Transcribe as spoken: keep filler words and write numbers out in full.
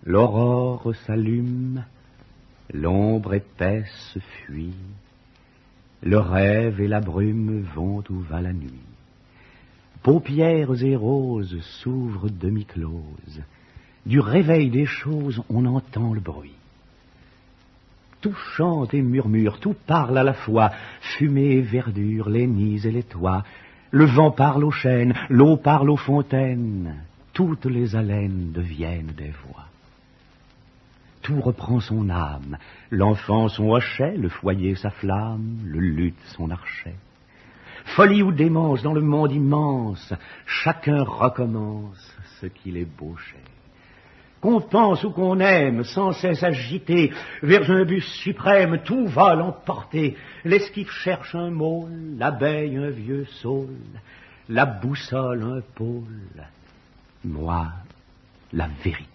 L'aurore s'allume, l'ombre épaisse fuit, le rêve et la brume vont où va la nuit. Paupières et roses s'ouvrent demi-closes, du réveil des choses on entend le bruit. Tout chante et murmure, tout parle à la fois, fumée et verdure, les nids et les toits. Le vent parle aux chênes, l'eau parle aux fontaines, toutes les haleines deviennent des voix. Tout reprend son âme, l'enfant son hochet, le foyer sa flamme, le luth son archet. Folie ou démence dans le monde immense, chacun recommence ce qu'il est bauché. Qu'on pense ou qu'on aime, sans cesse agité, vers un but suprême, tout va l'emporter. L'esquif cherche un môle, l'abeille un vieux saule, la boussole un pôle, moi la vérité.